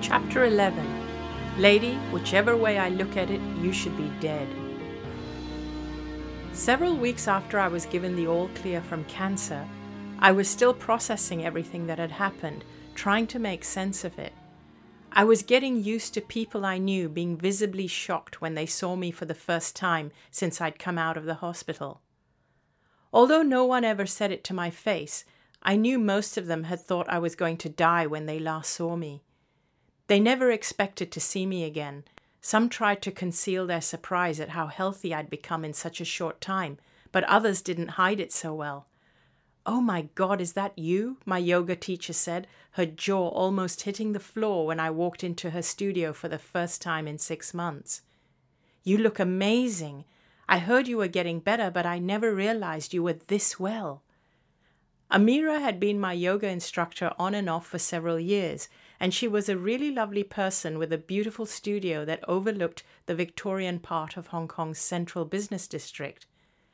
Chapter 11. Lady, whichever way I look at it, you should be dead. Several weeks after I was given the all clear from cancer, I was still processing everything that had happened, trying to make sense of it. I was getting used to people I knew being visibly shocked when they saw me for the first time since I'd come out of the hospital. Although no one ever said it to my face, I knew most of them had thought I was going to die when they last saw me. They never expected to see me again. Some tried to conceal their surprise at how healthy I'd become in such a short time, but others didn't hide it so well. "Oh my God, is that you?" my yoga teacher said, her jaw almost hitting the floor when I walked into her studio for the first time in 6 months. "You look amazing. I heard you were getting better, but I never realized you were this well." Amira had been my yoga instructor on and off for several years, and she was a really lovely person with a beautiful studio that overlooked the Victorian part of Hong Kong's central business district.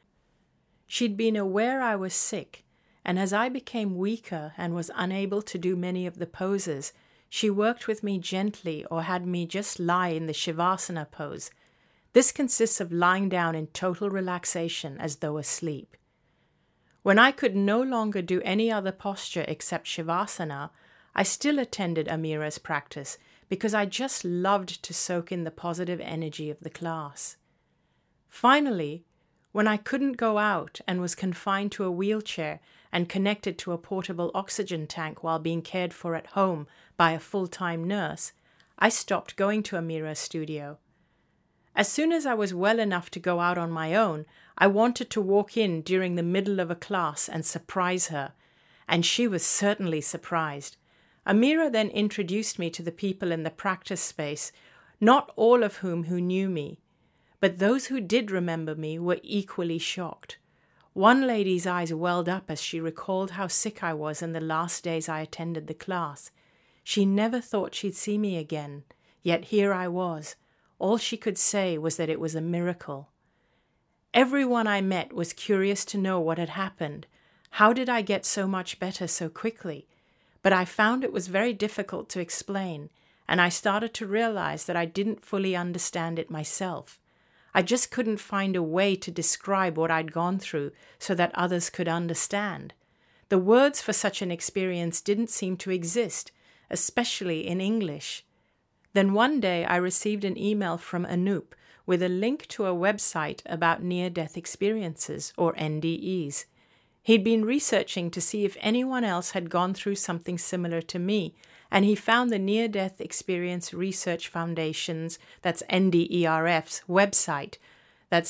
She'd been aware I was sick, and as I became weaker and was unable to do many of the poses, she worked with me gently or had me just lie in the Shavasana pose. This consists of lying down in total relaxation as though asleep. When I could no longer do any other posture except Shavasana, I still attended Amira's practice because I just loved to soak in the positive energy of the class. Finally, when I couldn't go out and was confined to a wheelchair and connected to a portable oxygen tank while being cared for at home by a full-time nurse, I stopped going to Amira's studio. As soon as I was well enough to go out on my own, I wanted to walk in during the middle of a class and surprise her, and she was certainly surprised. Amira then introduced me to the people in the practice space, not all of whom who knew me, but those who did remember me were equally shocked. One lady's eyes welled up as she recalled how sick I was in the last days I attended the class. She never thought she'd see me again, yet here I was. All she could say was that it was a miracle. Everyone I met was curious to know what had happened. How did I get so much better so quickly? But I found it was very difficult to explain, and I started to realize that I didn't fully understand it myself. I just couldn't find a way to describe what I'd gone through so that others could understand. The words for such an experience didn't seem to exist, especially in English. Then one day I received an email from Anoop with a link to a website about near-death experiences, or NDEs. He'd been researching to see if anyone else had gone through something similar to me, and he found the Near-Death Experience Research Foundation's, that's NDERF's, website. That's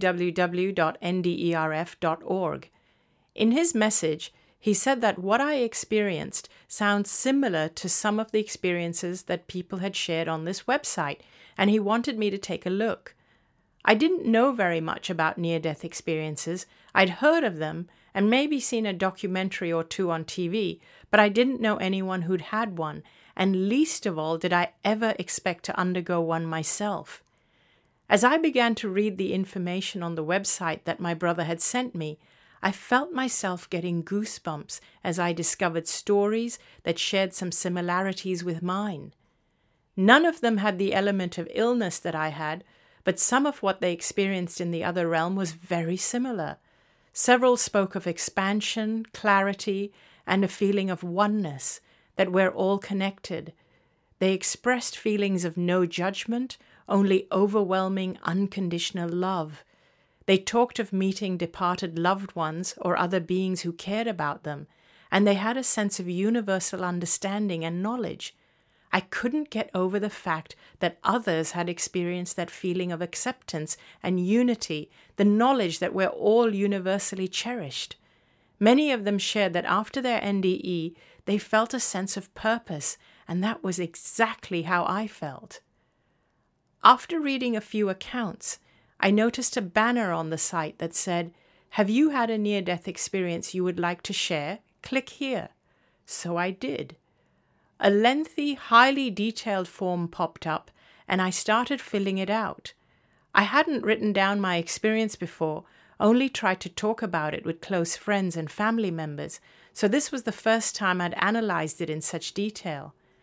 www.nderf.org. In his message, he said that what I experienced sounds similar to some of the experiences that people had shared on this website, and he wanted me to take a look. I didn't know very much about near-death experiences. I'd heard of them and maybe seen a documentary or two on TV, but I didn't know anyone who'd had one, and least of all did I ever expect to undergo one myself. As I began to read the information on the website that my brother had sent me, I felt myself getting goosebumps as I discovered stories that shared some similarities with mine. None of them had the element of illness that I had, but some of what they experienced in the other realm was very similar. Several spoke of expansion, clarity, and a feeling of oneness, that we're all connected. They expressed feelings of no judgment, only overwhelming, unconditional love. They talked of meeting departed loved ones or other beings who cared about them, and they had a sense of universal understanding and knowledge. I couldn't get over the fact that others had experienced that feeling of acceptance and unity, the knowledge that we're all universally cherished. Many of them shared that after their NDE, they felt a sense of purpose, and that was exactly how I felt. After reading a few accounts, I noticed a banner on the site that said, "Have you had a near-death experience you would like to share? Click here." So I did. A lengthy, highly detailed form popped up, and I started filling it out. I hadn't written down my experience before, only tried to talk about it with close friends and family members, so this was the first time I'd analyzed it in such detail.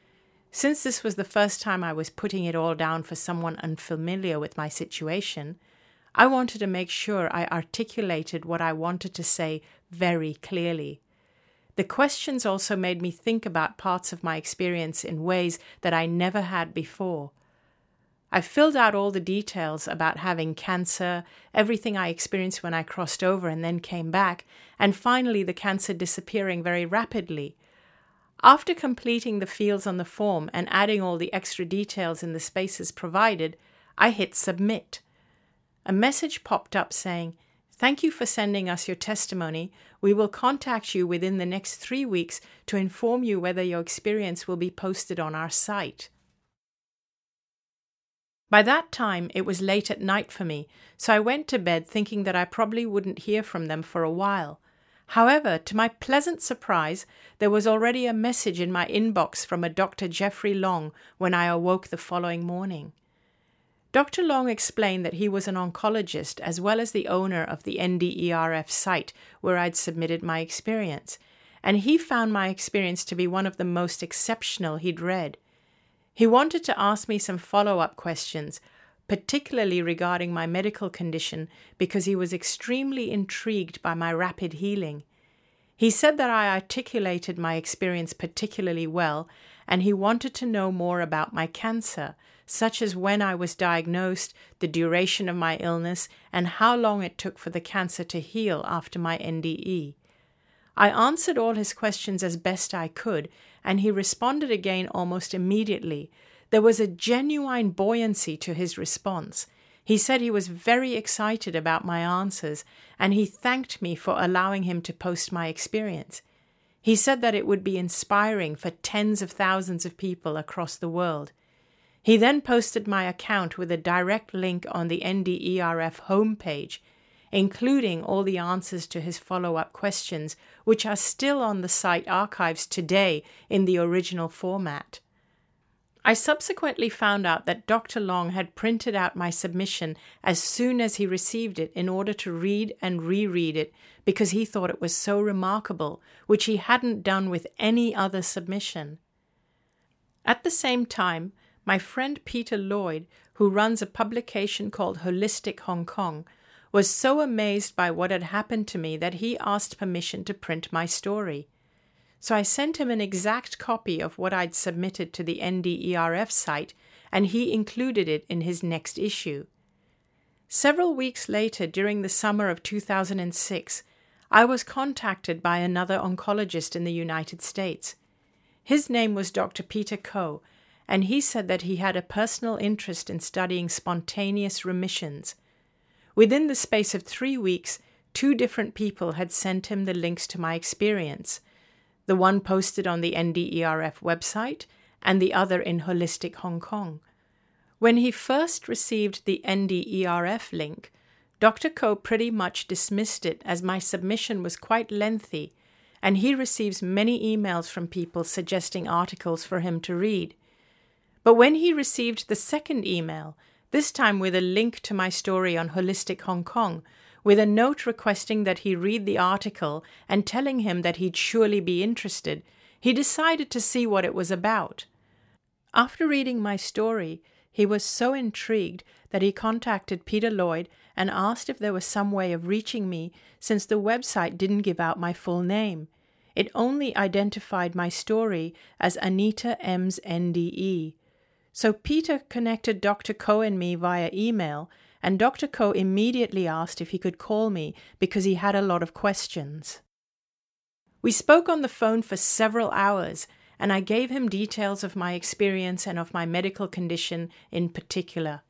Since this was the first time I was putting it all down for someone unfamiliar with my situation, I wanted to make sure I articulated what I wanted to say very clearly. The questions also made me think about parts of my experience in ways that I never had before. I filled out all the details about having cancer, everything I experienced when I crossed over and then came back, and finally the cancer disappearing very rapidly. After completing the fields on the form and adding all the extra details in the spaces provided, I hit submit. A message popped up saying, "Thank you for sending us your testimony. We will contact you within the next 3 weeks to inform you whether your experience will be posted on our site." By that time, it was late at night for me, so I went to bed thinking that I probably wouldn't hear from them for a while. However, to my pleasant surprise, there was already a message in my inbox from a Dr. Jeffrey Long when I awoke the following morning. Dr. Long explained that he was an oncologist as well as the owner of the NDERF site where I'd submitted my experience, and he found my experience to be one of the most exceptional he'd read. He wanted to ask me some follow-up questions, particularly regarding my medical condition, because he was extremely intrigued by my rapid healing. He said that I articulated my experience particularly well, and he wanted to know more about my cancer, such as when I was diagnosed, the duration of my illness, and how long it took for the cancer to heal after my NDE. I answered all his questions as best I could, and he responded again almost immediately. There was a genuine buoyancy to his response. He said he was very excited about my answers, and he thanked me for allowing him to post my experience. He said that it would be inspiring for tens of thousands of people across the world. He then posted my account with a direct link on the NDERF homepage, including all the answers to his follow-up questions, which are still on the site archives today in the original format. I subsequently found out that Dr. Long had printed out my submission as soon as he received it in order to read and reread it because he thought it was so remarkable, which he hadn't done with any other submission. At the same time, my friend Peter Lloyd, who runs a publication called Holistic Hong Kong, was so amazed by what had happened to me that he asked permission to print my story. So I sent him an exact copy of what I'd submitted to the NDERF site, and he included it in his next issue. Several weeks later, during the summer of 2006, I was contacted by another oncologist in the United States. His name was Dr. Peter Ko, and he said that he had a personal interest in studying spontaneous remissions. Within the space of 3 weeks, 2 different people had sent him the links to my experience, the one posted on the NDERF website and the other in Holistic Hong Kong. When he first received the NDERF link, Dr. Ko pretty much dismissed it as my submission was quite lengthy, and he receives many emails from people suggesting articles for him to read. But when he received the second email, this time with a link to my story on Holistic Hong Kong, with a note requesting that he read the article and telling him that he'd surely be interested, he decided to see what it was about. After reading my story, he was so intrigued that he contacted Peter Lloyd and asked if there was some way of reaching me since the website didn't give out my full name. It only identified my story as Anita Ems NDE. So Peter connected Dr. Ko and me via email, and Dr. Ko immediately asked if he could call me because he had a lot of questions. We spoke on the phone for several hours, and I gave him details of my experience and of my medical condition in particular.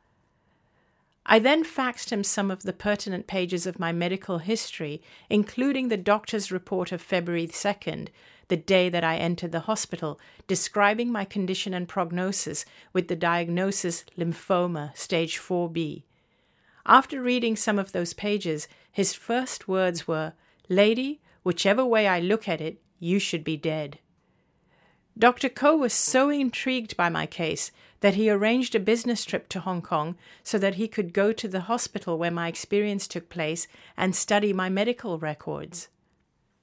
I then faxed him some of the pertinent pages of my medical history, including the doctor's report of February 2nd, the day that I entered the hospital, describing my condition and prognosis with the diagnosis lymphoma, stage 4B. After reading some of those pages, his first words were, "Lady, whichever way I look at it, you should be dead." Dr. Ko was so intrigued by my case that he arranged a business trip to Hong Kong so that he could go to the hospital where my experience took place and study my medical records.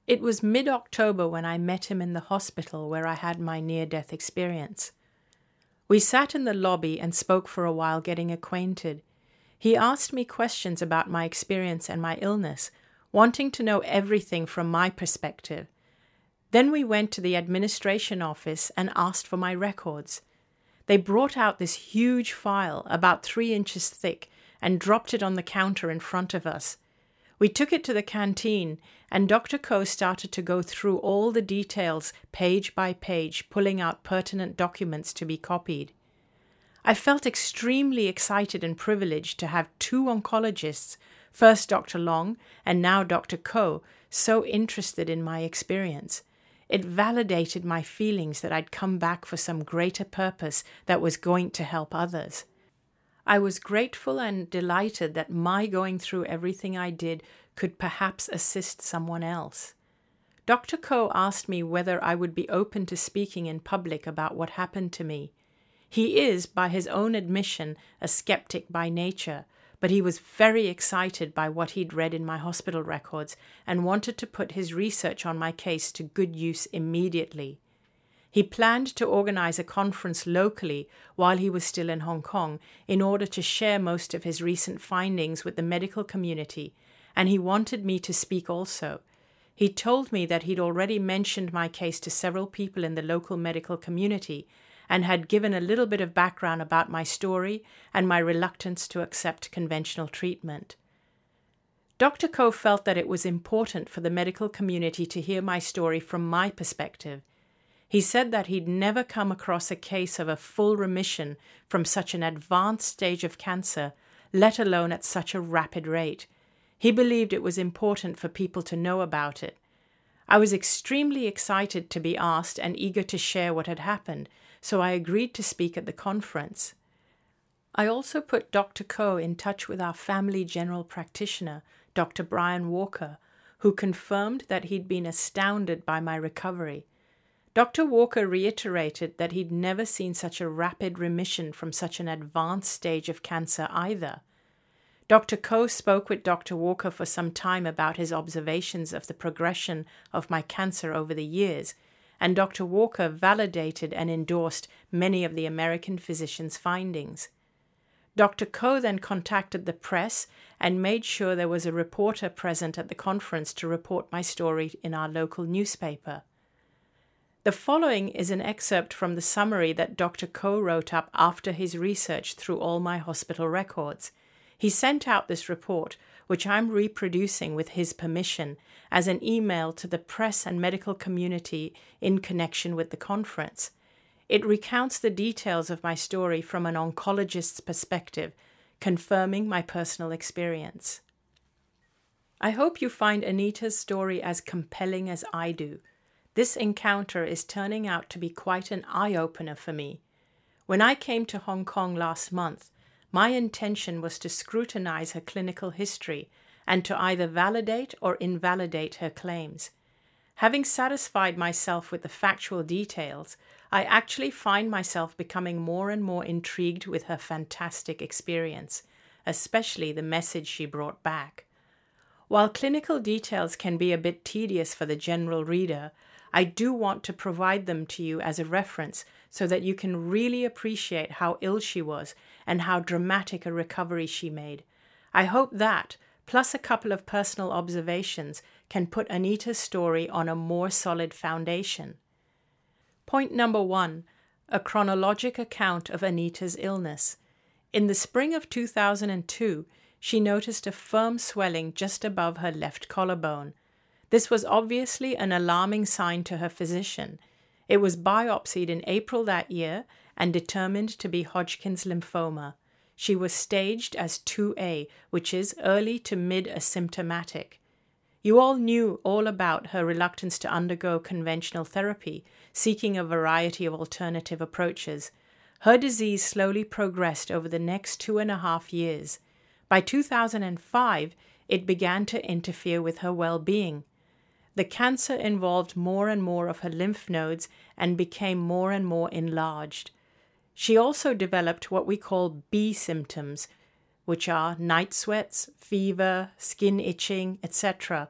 It was mid-October when I met him in the hospital where I had my near-death experience. We sat in the lobby and spoke for a while, getting acquainted. He asked me questions about my experience and my illness, wanting to know everything from my perspective. Then we went to the administration office and asked for my records. They brought out this huge file, about 3 inches thick, and dropped it on the counter in front of us. We took it to the canteen, and Dr. Koh started to go through all the details page by page, pulling out pertinent documents to be copied. I felt extremely excited and privileged to have 2 oncologists, first Dr. Long and now Dr. Koh, so interested in my experience. It validated my feelings that I'd come back for some greater purpose that was going to help others. I was grateful and delighted that my going through everything I did could perhaps assist someone else. Dr. Koh asked me whether I would be open to speaking in public about what happened to me. He is, by his own admission, a skeptic by nature, but he was very excited by what he'd read in my hospital records and wanted to put his research on my case to good use immediately. He planned to organize a conference locally while he was still in Hong Kong in order to share most of his recent findings with the medical community, and he wanted me to speak also. He told me that he'd already mentioned my case to several people in the local medical community and had given a little bit of background about my story and my reluctance to accept conventional treatment. Dr. Koh felt that it was important for the medical community to hear my story from my perspective. He said that he'd never come across a case of a full remission from such an advanced stage of cancer, let alone at such a rapid rate. He believed it was important for people to know about it. I was extremely excited to be asked and eager to share what had happened, so I agreed to speak at the conference. I also put Dr. Koh in touch with our family general practitioner, Dr. Brian Walker, who confirmed that he'd been astounded by my recovery. Dr. Walker reiterated that he'd never seen such a rapid remission from such an advanced stage of cancer either. Dr. Koh spoke with Dr. Walker for some time about his observations of the progression of my cancer over the years, and Dr. Walker validated and endorsed many of the American physicians' findings. Dr. Koh then contacted the press and made sure there was a reporter present at the conference to report my story in our local newspaper. The following is an excerpt from the summary that Dr. Koh wrote up after his research through all my hospital records. He sent out this report, which I'm reproducing with his permission, as an email to the press and medical community in connection with the conference. It recounts the details of my story from an oncologist's perspective, confirming my personal experience. I hope you find Anita's story as compelling as I do. This encounter is turning out to be quite an eye-opener for me. When I came to Hong Kong last month, my intention was to scrutinize her clinical history and to either validate or invalidate her claims. Having satisfied myself with the factual details, I actually find myself becoming more and more intrigued with her fantastic experience, especially the message she brought back. While clinical details can be a bit tedious for the general reader, I do want to provide them to you as a reference so that you can really appreciate how ill she was and how dramatic a recovery she made. I hope that, plus a couple of personal observations, can put Anita's story on a more solid foundation. Point number 1, a chronologic account of Anita's illness. In the spring of 2002, she noticed a firm swelling just above her left collarbone. This was obviously an alarming sign to her physician. It was biopsied in April that year and determined to be Hodgkin's lymphoma. She was staged as 2A, which is early to mid-asymptomatic. You all knew all about her reluctance to undergo conventional therapy, seeking a variety of alternative approaches. Her disease slowly progressed over the next 2.5 years. By 2005, it began to interfere with her well-being. The cancer involved more and more of her lymph nodes and became more and more enlarged. She also developed what we call B symptoms, which are night sweats, fever, skin itching, etc.,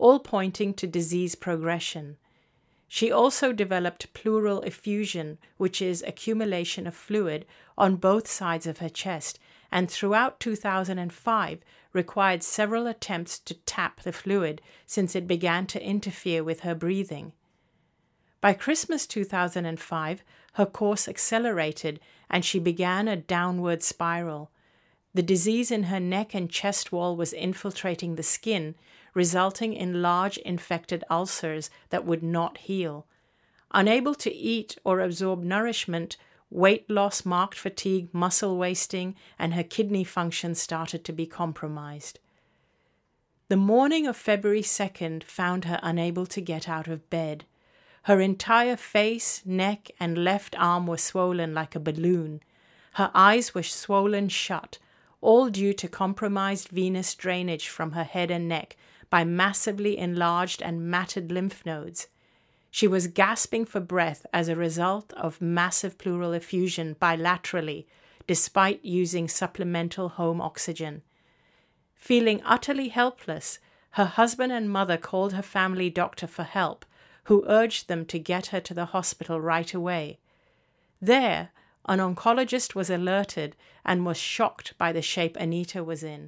all pointing to disease progression. She also developed pleural effusion, which is accumulation of fluid on both sides of her chest, and throughout 2005 required several attempts to tap the fluid since it began to interfere with her breathing. By Christmas 2005, her course accelerated and she began a downward spiral. The disease in her neck and chest wall was infiltrating the skin, resulting in large infected ulcers that would not heal. Unable to eat or absorb nourishment, weight loss, marked fatigue, muscle wasting, and her kidney function started to be compromised. The morning of February 2nd found her unable to get out of bed. Her entire face, neck, and left arm were swollen like a balloon. Her eyes were swollen shut, all due to compromised venous drainage from her head and neck by massively enlarged and matted lymph nodes. She was gasping for breath as a result of massive pleural effusion bilaterally, despite using supplemental home oxygen. Feeling utterly helpless, her husband and mother called her family doctor for help, who urged them to get her to the hospital right away. There, an oncologist was alerted and was shocked by the shape Anita was in.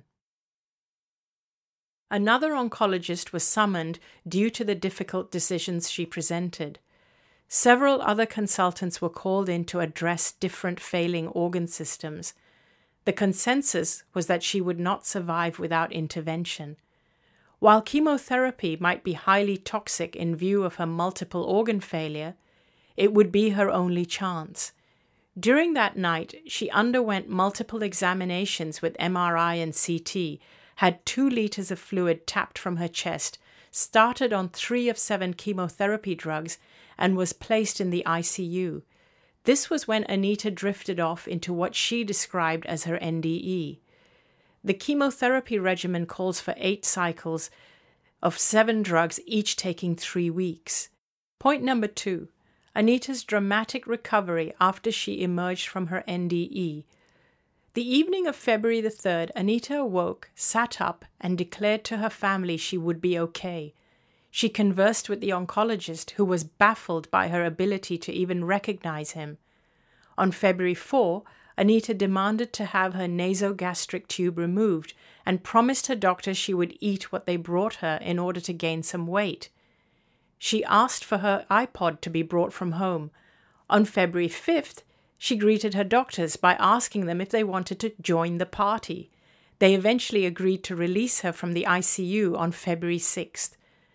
Another oncologist was summoned due to the difficult decisions she presented. Several other consultants were called in to address different failing organ systems. The consensus was that she would not survive without intervention. While chemotherapy might be highly toxic in view of her multiple organ failure, it would be her only chance. During that night, she underwent multiple examinations with MRI and CT, had 2 liters of fluid tapped from her chest, started on 3 of 7 chemotherapy drugs, and was placed in the ICU. This was when Anita drifted off into what she described as her NDE. The chemotherapy regimen calls for 8 cycles of 7 drugs, each taking 3 weeks. Point number 2. Anita's dramatic recovery after she emerged from her NDE. The evening of February the 3rd, Anita awoke, sat up, and declared to her family she would be okay. She conversed with the oncologist, who was baffled by her ability to even recognize him. On February 4, Anita demanded to have her nasogastric tube removed and promised her doctor she would eat what they brought her in order to gain some weight. She asked for her iPod to be brought from home. On February 5th, she greeted her doctors by asking them if they wanted to join the party. They eventually agreed to release her from the ICU on February 6th.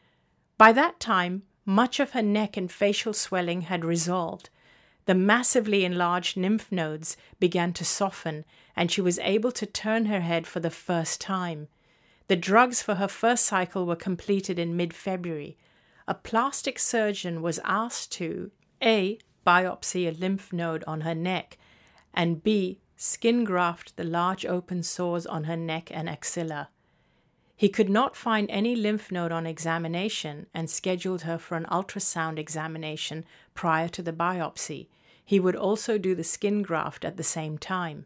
By that time, much of her neck and facial swelling had resolved. The massively enlarged lymph nodes began to soften, and she was able to turn her head for the first time. The drugs for her first cycle were completed in mid-February. A plastic surgeon was asked to A. biopsy a lymph node on her neck, and B. skin graft the large open sores on her neck and axilla. He could not find any lymph node on examination and scheduled her for an ultrasound examination prior to the biopsy. He would also do the skin graft at the same time.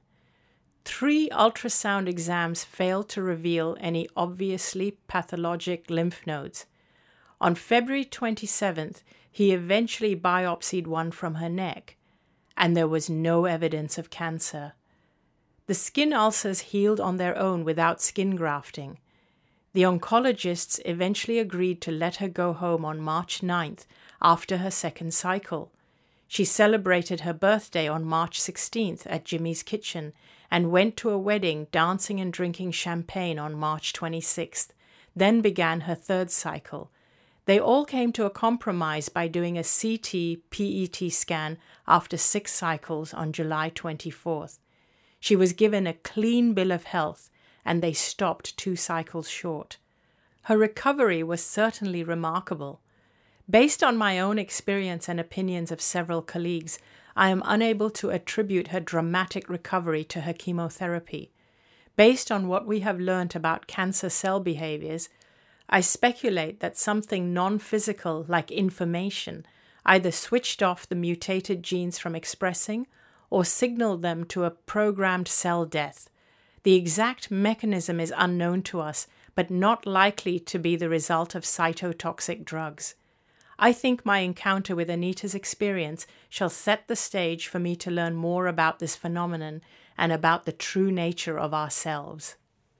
3 ultrasound exams failed to reveal any obviously pathologic lymph nodes. On February 27th, he eventually biopsied one from her neck, and there was no evidence of cancer. The skin ulcers healed on their own without skin grafting. The oncologists eventually agreed to let her go home on March 9th after her second cycle. She celebrated her birthday on March 16th at Jimmy's Kitchen and went to a wedding, dancing and drinking champagne on March 26th, then began her third cycle. They all came to a compromise by doing a CT PET scan after 6 cycles on July 24th. She was given a clean bill of health, and they stopped 2 cycles short. Her recovery was certainly remarkable. Based on my own experience and opinions of several colleagues, I am unable to attribute her dramatic recovery to her chemotherapy. Based on what we have learnt about cancer cell behaviors, I speculate that something non-physical like inflammation either switched off the mutated genes from expressing or signaled them to a programmed cell death. The exact mechanism is unknown to us, but not likely to be the result of cytotoxic drugs. I think my encounter with Anita's experience shall set the stage for me to learn more about this phenomenon and about the true nature of ourselves.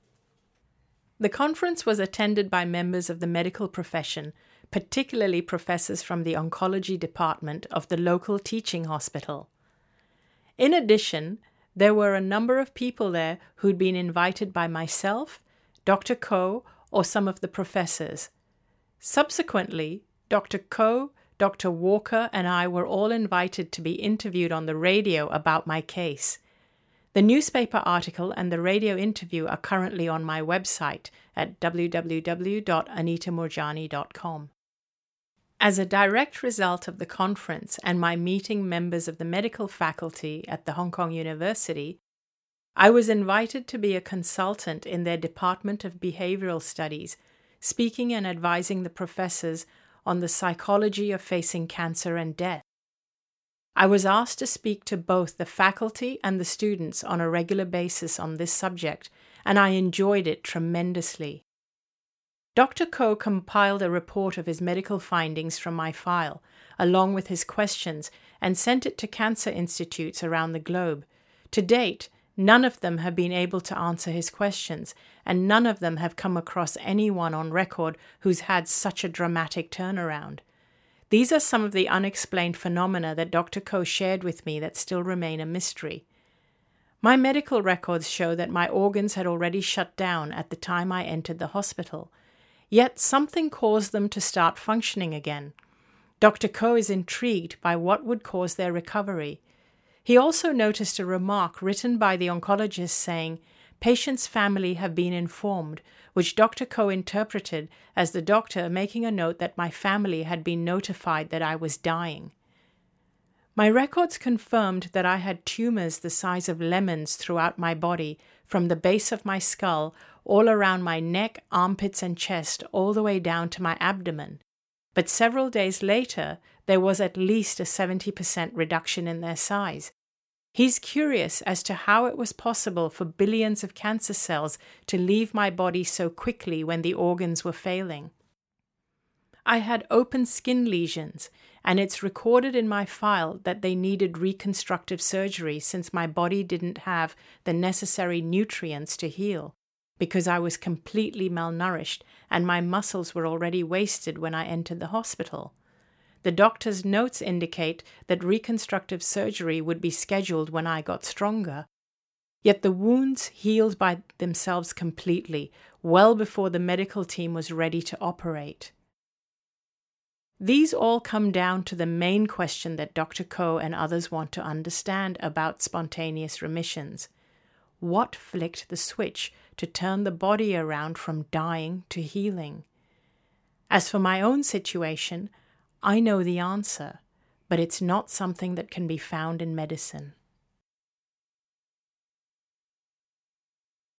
The conference was attended by members of the medical profession, particularly professors from the oncology department of the local teaching hospital. In addition, there were a number of people there who'd been invited by myself, Dr. Ko, or some of the professors. Subsequently, Dr. Ko, Dr. Walker, and I were all invited to be interviewed on the radio about my case. The newspaper article and the radio interview are currently on my website at www.anitamoorjani.com. As a direct result of the conference and my meeting members of the medical faculty at the Hong Kong University, I was invited to be a consultant in their Department of Behavioral Studies, speaking and advising the professors on the psychology of facing cancer and death. I was asked to speak to both the faculty and the students on a regular basis on this subject, and I enjoyed it tremendously. Dr. Ko compiled a report of his medical findings from my file, along with his questions, and sent it to cancer institutes around the globe. To date, none of them have been able to answer his questions, and none of them have come across anyone on record who's had such a dramatic turnaround. These are some of the unexplained phenomena that Dr. Ko shared with me that still remain a mystery. My medical records show that my organs had already shut down at the time I entered the hospital. Yet something caused them to start functioning again. Dr. Ko is intrigued by what would cause their recovery. He also noticed a remark written by the oncologist saying, "Patient's family have been informed," which Dr. Ko interpreted as the doctor making a note that my family had been notified that I was dying. My records confirmed that I had tumors the size of lemons throughout my body, from the base of my skull, all around my neck, armpits, and chest, all the way down to my abdomen. But several days later, there was at least a 70% reduction in their size. He's curious as to how it was possible for billions of cancer cells to leave my body so quickly when the organs were failing. I had open skin lesions, and it's recorded in my file that they needed reconstructive surgery since my body didn't have the necessary nutrients to heal, because I was completely malnourished and my muscles were already wasted when I entered the hospital. The doctor's notes indicate that reconstructive surgery would be scheduled when I got stronger. Yet the wounds healed by themselves completely, well before the medical team was ready to operate. These all come down to the main question that Dr. Ko and others want to understand about spontaneous remissions. What flicked the switch to turn the body around from dying to healing? As for my own situation, I know the answer, but it's not something that can be found in medicine.